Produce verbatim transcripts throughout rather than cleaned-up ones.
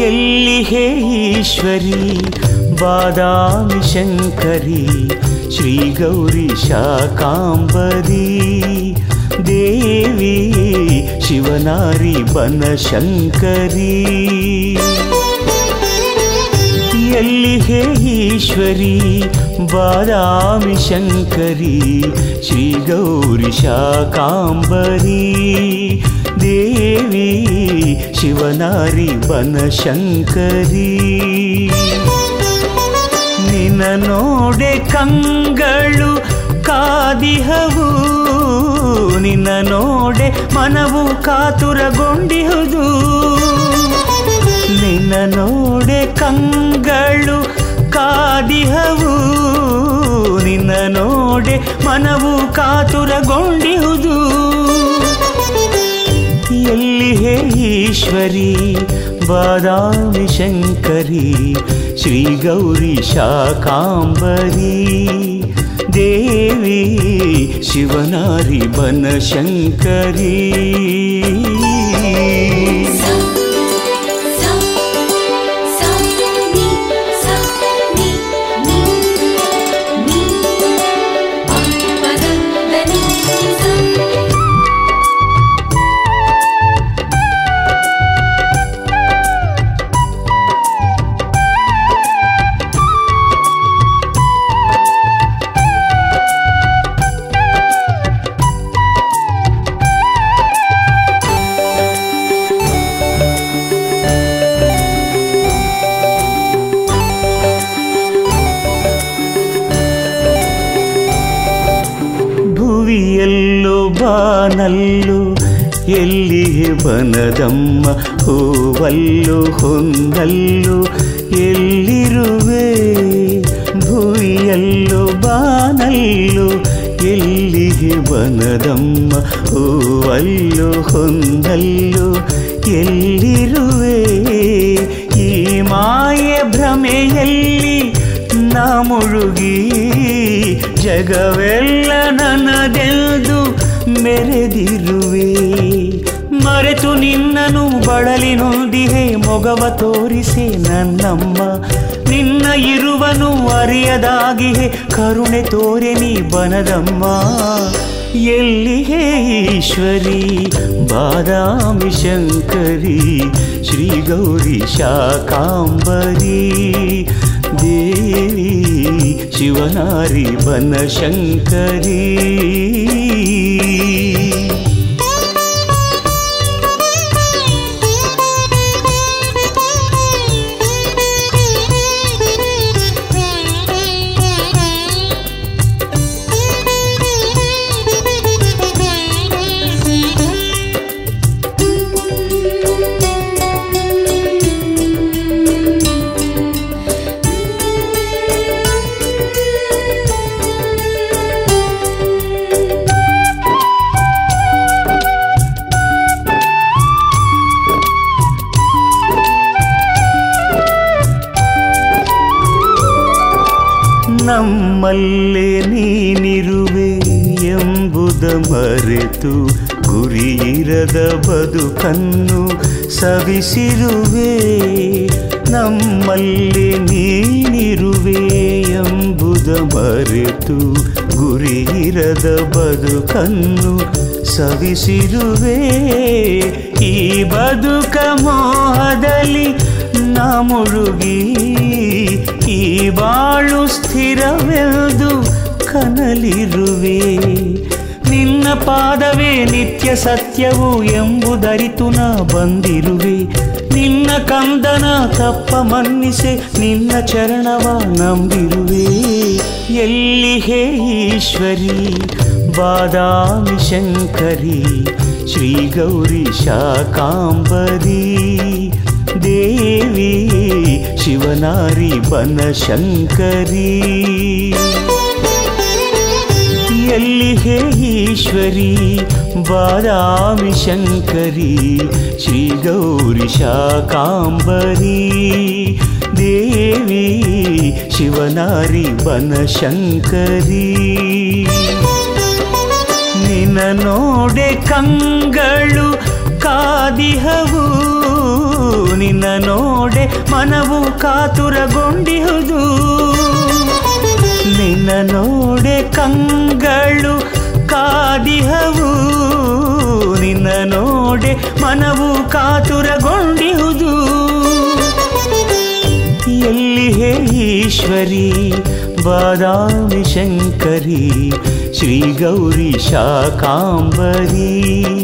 ಎಲ್ಲಿಹೇ ಈಶ್ವರಿ ಬಾದಾಮಿ ಶಂಕರಿ ಶ್ರೀ ಗೌರಿ ಶಾಕಾಂಬರಿ ದೇವಿ ಶಿವನಾರಿ ಬನಶಂಕರಿ ಎಲ್ಲಿಹೇ ಈಶ್ವರಿ ಬಾದಾಮಿ ಶಂಕರಿ ಶ್ರೀ ಗೌರಿ ಶಾಕಾಂಬರಿ ದೇವಿ ಶಿವನಾರಿ ಬನಶಂಕರಿ ನಿನ್ನ ನೋಡೆ ಕಂಗಳು ಕಾದಿಹವು ನಿನ್ನ ನೋಡೆ ಮನವು ಕಾತುರಗೊಂಡಿಹುದು ನಿನ್ನ ನೋಡೆ ಕಂಗಳು ಕಾದಿಹವು ನಿನ್ನ ನೋಡೆ ಮನವು ಕಾತುರಗೊಂಡಿಹುದು ಎಲ್ಲಿಹೇ ಈಶ್ವರಿ ಬಾದಾಮಿ ಶಂಕರಿ ಶ್ರೀ ಗೌರಿ ಶಾಕಾಂಬರಿ ದೇವಿ ಶಿವನಾರಿ ಬನಶಂಕರಿ ಭುವಿಯಲ್ಲೋ ಬಾನಲ್ಲೋ ಎಲ್ಲಿಯೇ ಬನದಮ್ಮ ಹೂವಲ್ಲೋ ಹೊನ್ನಲ್ಲೋ ಎಲ್ಲಿರುವೆ ಭುವಿಯಲ್ಲೋ ಬಾನಲ್ಲೋ ಎಲ್ಲಿಯೇ ಬನದಮ್ಮ ಹೂವಲ್ಲೋ ಹೊನ್ನಲ್ಲೋ ಎಲ್ಲಿರುವೆ ಈ ಮಾಯೆ ಭ್ರಮೆಯಲ್ಲಿ ನಾ ಮುಳುಗಿ ಜಗವೆಲ್ಲ ನನ್ನದೆಂದು ಮೆರೆದಿರುವೆ ಮರೆತು ನಿನ್ನನು ಬಳಲಿ ನೊಂದಿಹೆ ಮೊಗವ ತೋರಿಸೆ ನನ್ನಮ್ಮ ನಿನ್ನ ಇರುವನು ಅರಿಯದಾಗಿಹೆ ಕರುಣೆ ತೋರೆ ನೀ ಬನದಮ್ಮ ಎಲ್ಲಿಹೇ ಈಶ್ವರಿ ಬಾದಾಮಿ ಶಂಕರಿ ಶ್ರೀ ಗೌರಿ ಶಾಕಾಂಬರಿ ದೇವಿ ಶಿವನಾರಿ ಬನಶಂಕರಿ ನಮ್ಮಲ್ಲೇ ನೀನಿರುವೆ ಎಂಬುದ ಮರೆತು ಗುರಿಯಿರದ ಬದುಕನ್ನು ಸವಿಸಿರುವೆ ನಮ್ಮಲ್ಲೇ ನೀನಿರುವೆ ಎಂಬುದ ಮರೆತು ಗುರಿಯಿರದ ಬದುಕನ್ನು ಸವಿಸಿರುವೆ ಈ ಬದುಕ ಮೋಹದಲ್ಲಿ ನಾ ಮುಳುಗಿ ಈ ಬಾಳು ಸ್ಥಿರವೆಂದು ಕನಲಿರುವೆ ನಿನ್ನ ಪಾದವೇ ನಿತ್ಯ ಸತ್ಯವು ಎಂಬುದರಿತು ನಾ ಬಂದಿರುವೆ ನಿನ್ನ ಕಂದನ ತಪ್ಪ ಮನ್ನಿಸೆ ನಿನ್ನ ಚರಣವ ನಂಬಿರುವೆ ಎಲ್ಲಿಹೇ ಈಶ್ವರಿ ಬಾದಾಮಿ ಶಂಕರಿ ಶ್ರೀ ಗೌರಿ ಶಾಕಾಂಬರಿ ದೇವಿ ಶಿವನಾರಿ ಬನಶಂಕರಿ ಎಲ್ಲಿಹೇ ಈಶ್ವರಿ ಬಾದಾಮಿ ಶಂಕರಿ ಶ್ರೀ ಗೌರಿ ಶಾಕಾಂಬರಿ ದೇವಿ ಶಿವನಾರಿ ಬನಶಂಕರಿ ನಿನ್ನ ನೋಡೆ ಕಂಗಳು ಕಾದಿಹವು ನಿನ್ನ ನೋಡೆ ಮನವು ಕಾತುರಗೊಂಡಿಹುದು ನಿನ್ನ ನೋಡೆ ಕಂಗಳು ಕಾದಿಹವು ನಿನ್ನ ನೋಡೆ ಮನವು ಕಾತುರಗೊಂಡಿಹುದು ಎಲ್ಲಿ ಹೇ ಈಶ್ವರಿ ಬಾದಾಮಿ ಶಂಕರಿ ಶ್ರೀ ಗೌರಿ ಶಾಕಾಂಬರಿ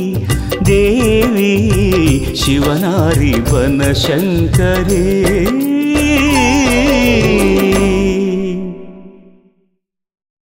ದೇವಿ ಶಿವನಾರಿ ಬನಶಂಕರಿ